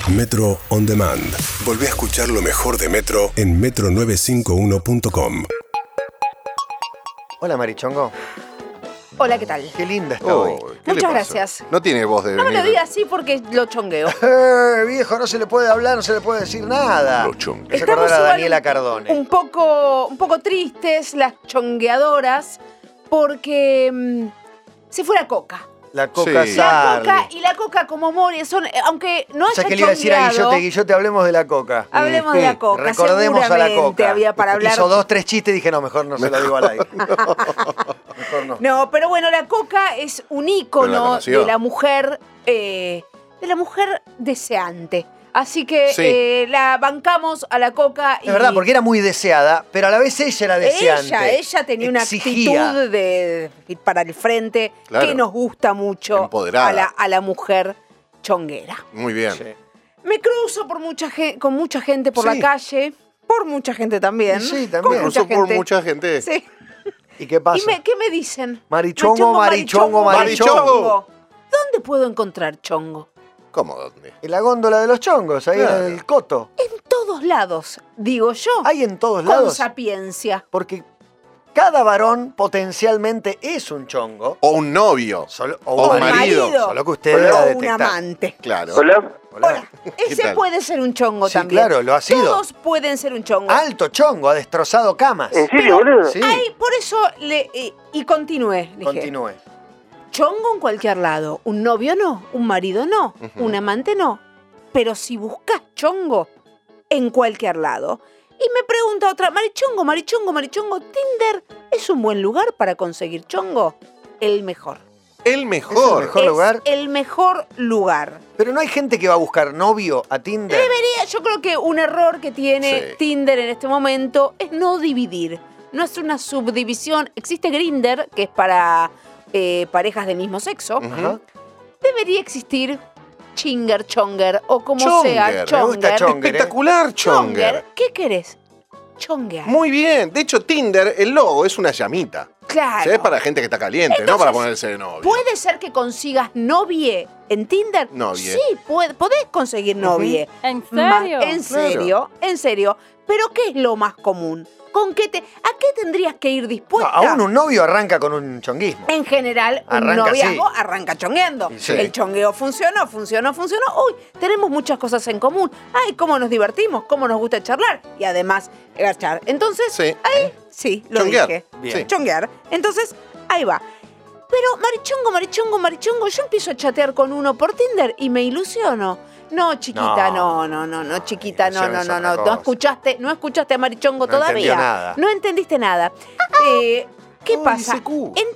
Metro On Demand. Volvé a escuchar lo mejor de Metro en metro951.com. Hola, Marichongo. Hola, ¿qué tal? Qué linda está hoy. ¿Qué le Muchas pasa? gracias. No tiene voz de No me venir. lo digas así porque lo chongueo. Viejo, no se le puede hablar, no se le puede decir nada. Lo chongueo. Me hace acordar a igual Daniela Cardone. un poco tristes las chongueadoras porque se fue la Coca. La Coca Sí. La Sarli. Coca y la Coca como Moria son, aunque no O haya sea, que le iba a decir a chongueado, Guillote, hablemos de la Coca. hablemos de la Coca. Recordemos a la Seguramente Coca. había para hablar. Hizo 2, 3 chistes y dije, no, mejor no se lo digo al aire. Mejor no. No, pero bueno, la Coca es un Pero la ícono conoció. de la mujer deseante. Así que Sí. la bancamos a la Coca. Es verdad, porque era muy deseada, pero a la vez ella era deseante. Ella tenía una Exigía. actitud de ir para el frente Claro. que nos gusta mucho Empoderada. a la mujer chonguera. Muy bien. Sí. Me cruzo con mucha gente por Sí. la calle, por mucha gente también. Sí, también. Con Incluso mucha por gente. mucha gente. Sí. ¿Y qué pasa? ¿Qué me dicen? Marichongo, marichongo, marichongo. ¿Dónde puedo encontrar chongo? ¿Cómo dónde? En la góndola de los chongos, ahí Claro. en el coto. En todos lados, digo yo. Hay en todos con lados. sapiencia. Porque cada varón potencialmente es un chongo. O un novio. O un marido. Solo que usted debe o un detectar. amante. Claro. Hola. Hola. Ese tal? puede ser un chongo Sí, también. claro, lo ha sido. Todos pueden ser un chongo. Alto chongo, ha destrozado camas. ¿En serio, boludo? Sí, Ay, por eso y continué. Dije, continúe. chongo en cualquier lado. Un novio no, un marido no, un amante no. Pero si buscas chongo, en cualquier lado. Y me pregunta otra, marichongo, ¿Tinder es un buen lugar para conseguir chongo? El mejor. El mejor. ¿Mejor lugar? Es el mejor lugar. Pero no hay gente que va a buscar novio a Tinder. Yo creo que un error que tiene Sí. Tinder en este momento es no dividir. No es una subdivisión. Existe Grindr, que es para parejas del mismo sexo. Ajá. Debería existir Chinger, Chonger o como Chonger. sea, Me Chonger. gusta Chonger. Espectacular, Chonger. ¿Qué querés? Chonguear. Muy bien. De hecho, Tinder, el logo es una llamita. Claro. ¿Sí? Es para gente que está caliente, no Entonces, para ponerse de novio. ¿Puede ser que consigas novie en Tinder? Novie. Sí, podés conseguir novie. ¿En Ma- serio? En serio, en serio. Pero ¿qué es lo más común? ¿A qué tendrías que ir No, dispuesta? aún un novio arranca con un chonguismo. En general, Arranca un noviazgo así. arranca chongueando. Sí. El chongueo funcionó. Uy, tenemos muchas cosas en común. Ay, cómo nos divertimos, cómo nos gusta charlar. Y además, gachar. Entonces, Sí. ahí sí, lo Chonguear. dije. Bien. Sí. Chonguear. Entonces, ahí va. Pero marichongo, yo empiezo a chatear con uno por Tinder y me ilusiono. No, chiquita, no, chiquita, Ilusión es otra no cosa. No escuchaste a Marichongo No todavía. entendió nada. No entendiste nada. ¿Qué Uy, pasa? ICQ.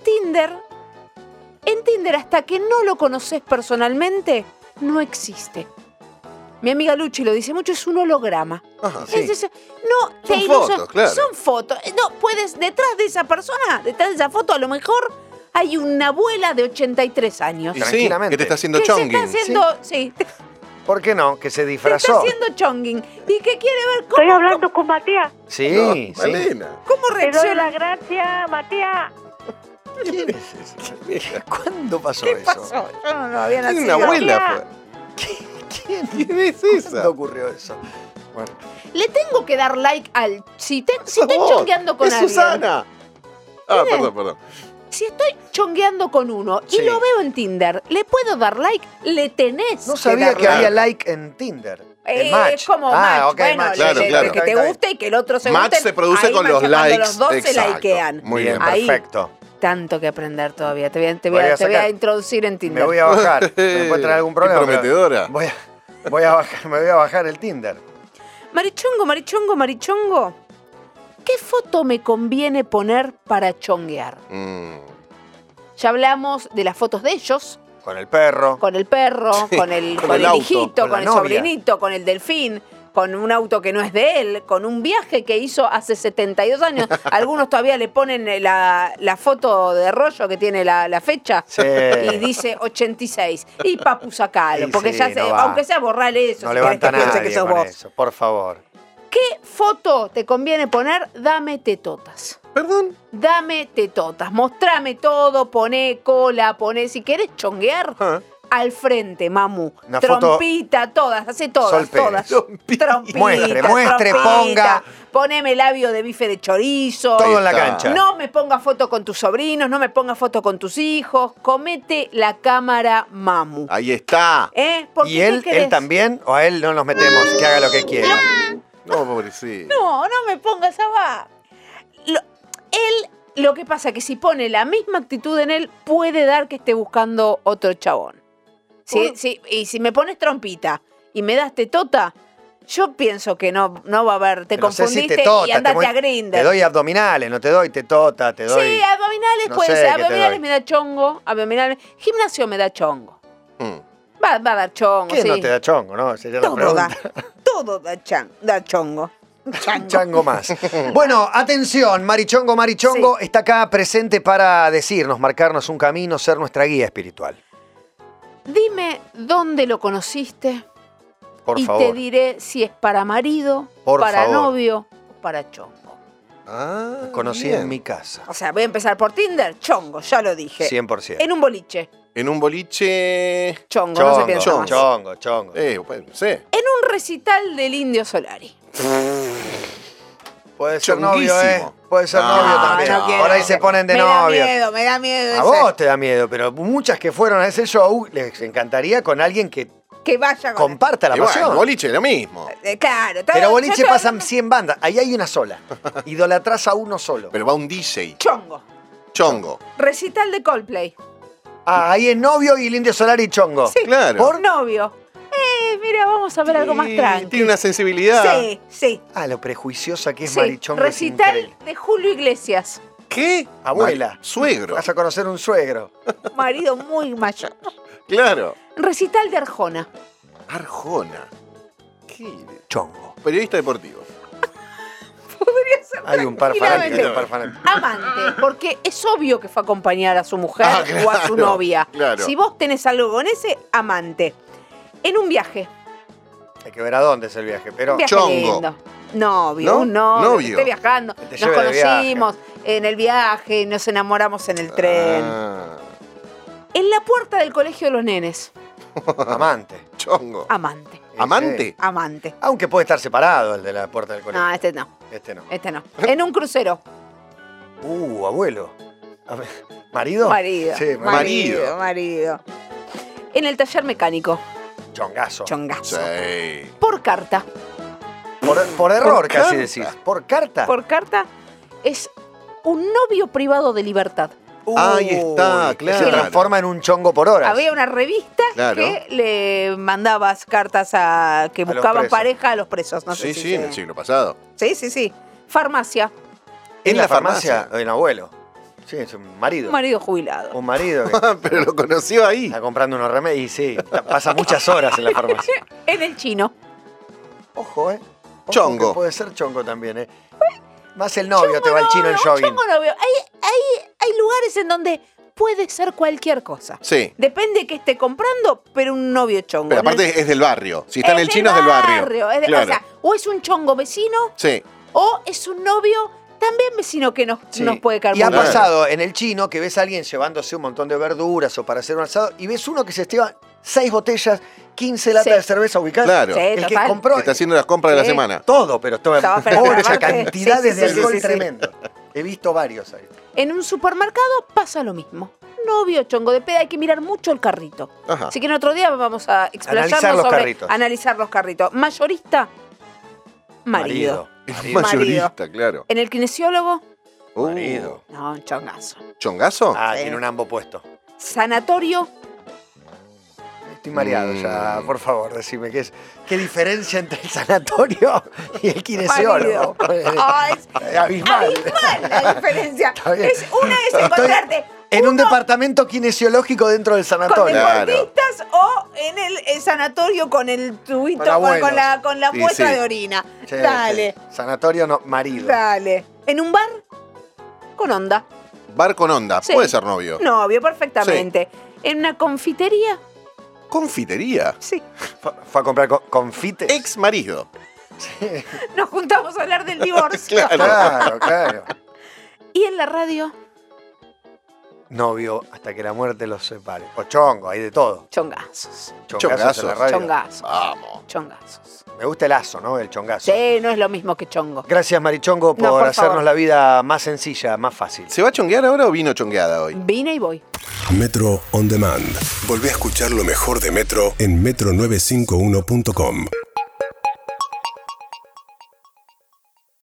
En Tinder, hasta que no lo conoces personalmente, no existe. Mi amiga Luchi lo dice mucho, es un holograma. Ajá, Es sí. ese- no, Son te fotos, ilusiona- claro. Son fotos. No, puedes, detrás de esa persona, detrás de esa foto, a lo mejor hay una abuela de 83 años. Y sí, Tranquilamente. que te está haciendo que se chonging. está haciendo, sí, te ¿Por qué no? Que se está disfrazó. haciendo chonging. Y que quiere ver Estoy cómo, hablando con Matías. Sí, No, sí. Malena. cómo Te doy reacciona. la gracia, Matías. ¿Quién es esa? ¿Cuándo pasó ¿Qué eso? pasó? Yo no había Tiene nacido. una abuela. Matías. ¿Quién? ¿Quién es ¿Cuándo esa? ocurrió eso? Bueno, Le tengo que dar like al... Si estoy Oh, chongueando con es alguien. Susana. Ah, ¿Quién es? perdón. Si estoy chongueando con uno y Sí. lo veo en Tinder, ¿le puedo dar like? Le tenés no que sabía dar que like. había like en Tinder. El match. Es como match. ok, Bueno, match. Claro, le- claro. que te guste y que el otro se Match guste. se produce Ahí con los cuando likes. los dos se Exacto. likean. Muy Bien, bien. Ahí. perfecto. Tanto que aprender todavía. Te voy a Voy a sacar- introducir en Tinder. Me voy a bajar. ¿Me puede traer algún Qué problema? prometedora. Pero me voy a bajar el Tinder. Marichongo. ¿Qué foto me conviene poner para chonguear? Ya hablamos de las fotos de ellos, Con el perro. con el perro, con el auto, hijito, con la con el novia. sobrinito, con el delfín, con un auto que no es de él, con un viaje que hizo hace 72 años. Algunos todavía le ponen la foto de rollo que tiene la fecha Sí. y dice 86. Y papu, sacalo, Sí, porque sí, ya no va. aunque sea borrarle eso, No si levanta querés que piense nadie que sos con vos. eso, por favor. ¿Qué foto te conviene poner? Dame tetotas. Perdón. Dame tetotas. Mostrame todo, poné cola, poné. Si querés chonguear, Ah. al frente, mamu. Una foto- Trompita, todas, hace todas, Sol Pérez. todas. Trompita. Trompita, Muestre, trompita. ponga. Poneme labio de bife de chorizo. Todo en la está. cancha. No me ponga foto con tus sobrinos, no me ponga foto con tus hijos. Comete la cámara, mamu. Ahí está. Porque, ¿Y ¿qué él querés? también? ¿O a él no nos metemos? Que haga lo que quiera. No, pobrecito. No, no me pongas abajo. Lo que pasa es que si pone la misma actitud en él, puede dar que esté buscando otro chabón. Y si me pones trompita y me das tetota, yo pienso que no va a haber, te No sé si confundiste tetota, y andate a Te Grindr. doy abdominales, no te doy tetota, te doy... Sí, abdominales no puede sé ser. qué te Abdominales doy. me da chongo. Abdominales. Gimnasio me da chongo. Mm. Va a dar chongo, ¿Quién sí. no te da chongo, no? Sería la Todo da. pregunta. Todo da chongo. Chango más. Bueno, atención, Marichongo Sí. está acá presente para decirnos, marcarnos un camino, ser nuestra guía espiritual. Dime dónde lo conociste Por y favor. te diré si es para marido, Por para favor. novio o para chongo. Ah, Lo conocí bien. en mi casa. O sea, voy a empezar por Tinder, chongo, ya lo dije. 100%. En un boliche, En un boliche. chongo, no sé qué Chongo, más. chongo. Bueno, no sé. En un recital del Indio Solari. Puede ser novio, Chonguísimo. Puede ser No, novio también. no quiero. Por ahí se ponen de me novio. Me da miedo. A ese. vos te da miedo, pero muchas que fueron a ese show les encantaría con alguien que Que vaya con... comparta la Y bueno, pasión. boliche lo mismo. Claro. Pero yo boliche estoy pasan hablando- 100 bandas. Ahí hay una sola. Idolatrás a uno solo. Pero va un DJ. Chongo. Chongo. Recital de Coldplay. Ahí es novio y el Indio Solari chongo. Sí. Claro. Por novio. Mira, vamos a ver algo más Sí, tranquilo. Tiene una sensibilidad. Sí. Lo prejuiciosa que es Sí. Marichongo. Es Recital increíble. de Julio Iglesias. ¿Qué? Abuela. Suegro. Vas a conocer un suegro. Marido muy mayor. Claro. Recital de Arjona. Arjona. ¿Qué? Chongo. Periodista deportivo. Podría ser Hay un par tranquilamente. fanático, hay un par fanático. Amante, porque es obvio que fue a acompañar a su mujer Ah, o a su claro, novia. claro. Si vos tenés algo con ese, amante. En un viaje. Hay que ver a dónde es el viaje, pero... Un viaje Chongo. lindo. Novio, ¿No? un novio. Novio. Que esté viajando. Que te Nos lleve de viaje. conocimos en el viaje, nos enamoramos en el tren. Ah, En la puerta del colegio de los nenes. Amante. chongo. Amante. ¿Amante? Sí. Amante. Aunque puede estar separado el de la puerta del colegio. No, este no. Este no. Este no. En un crucero. Abuelo. A ver, ¿marido? Marido. Sí, marido. Marido. En el taller mecánico. Chongazo. Chongazo. Sí. Por carta. Por error, Por casi carta. decís. ¿Por carta? Por carta es un novio privado de libertad. Ahí está, Uy, que claro. Se transforma en un chongo por horas. Había una revista Claro. que le mandabas cartas que los buscaban presos. pareja a los presos. No sé Sí, si sí, en el siglo pasado. Sí. Farmacia. En la la farmacia, farmacia. en abuelo. Sí, es un marido. Un marido jubilado. Un marido que Pero lo conoció ahí. está comprando unos remedios y sí, pasa muchas horas en la farmacia. En el chino. Ojo, Ojo Chongo. que puede ser chongo también, Más el novio te va el chino en novio, jogging. chongo novio. Hay lugares en donde puede ser cualquier cosa. Sí. Depende de que esté comprando, pero un novio chongo. Pero En el- aparte es del barrio. Si está en el del chino es del barrio. Claro. O sea, o es un chongo vecino Sí. o es un novio también vecino que nos puede caer Y ha muy bien. pasado en el chino que ves a alguien llevándose un montón de verduras o para hacer un asado y ves uno que se lleva 6 botellas, 15 latas Sí. de cerveza ubicadas. Claro. Sí, El que total. compró Está haciendo las compras de la Sí. semana. todo, pero todo. Estaba pero Mucha aparte- cantidades sí, de sí, alcohol sí, sí. tremendo. He visto varios ahí. En un supermercado pasa lo mismo. Novio chongo de peda, hay que mirar mucho el carrito. Ajá. Así que en otro día vamos a explayarnos Analizar los sobre carritos. analizar los carritos. Mayorista, marido. Mayorista, claro. En el kinesiólogo, Marido. no, un chongazo. ¿Chongazo? Tiene un ambo puesto. Sanatorio, Estoy mareado ya, por favor, decime qué diferencia entre el sanatorio y el kinesiólogo. Ay, Abismal. abismal la diferencia. Está bien. Una es Estoy encontrarte en un uno departamento kinesiológico dentro del con sanatorio. Claro. deportistas o en el sanatorio con el tubito, Con abuelos. con la Sí, muestra sí. de orina. Sí, Dale, sí. Sanatorio no, marido. dale. En un bar con onda. Bar con onda. Sí. Puede ser novio. Novio, perfectamente. En una confitería, Confitería. sí. Fue a comprar confites. Ex marido. Nos juntamos a hablar del divorcio. Claro. Claro. Y en la radio, novio hasta que la muerte los separe. O chongo, hay de todo. Chongazos. Chongazos en la radio. Chongazos. Vamos. Chongazos. Me gusta el aso, ¿no? El chongazo. Sí, no es lo mismo que chongo. Gracias, Marichongo, por, No, por hacernos favor. la vida más sencilla, más fácil. ¿Se va a chonguear ahora o vino chongueada hoy? Vine y voy. Metro On Demand. Volvé a escuchar lo mejor de Metro en metro951.com.